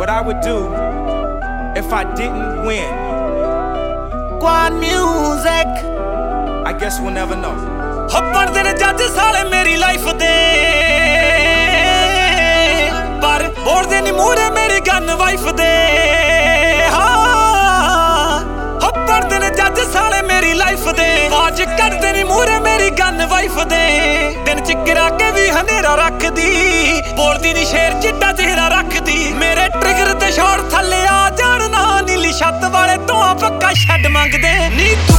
what I would do if I didn't win. Quad music. I guess we'll never know. ਹੱਪਣ ਦੇ ਨੇ ਜੱਜ ਸਾਲੇ ਮੇਰੀ ਲਾਈਫ ਦੇ, ਪਰ ਬੋਲਦੇ ਨੀ ਮੂਹਰੇ ਮੇਰੀ ਗਨ ਵਾਈਫ ਦੇ। ਹਾਂ ਹੱਪਣ ਦੇ ਨੇ ਜੱਜ ਸਾਲੇ ਮੇਰੀ ਲਾਈਫ ਦੇ, ਆਵਾਜ਼ ਕੱਢਦੇ ਨੀ ਮੂਹਰੇ ਮੇਰੀ ਗਨ ਵਾਈਫ ਦੇ। ਦਿਨ ਚ ਗਿਰਾ ਕੇ ਵੀ ਹਨੇਰਾ ਰੱਖਦੀ, ਬੋਲਦੀ ਨੀ ਸ਼ੇਰ ਚਿੱਟਾ ਚਿਹਰਾ ਰੱਖਦੀ। ਮੇਰੇ ਟ੍ਰਿਗਰ ਤੇ ਸ਼ੋਰ ਥੱਲੇ ਆ ਜਾਣ ਨਾ, ਨੀਲੀ ਛੱਤ ਵਾਲੇ ਤੋਂ ਪੱਕਾ ਛੱਡ ਮੰਗਦੇ ਨੀ ਤੂੰ।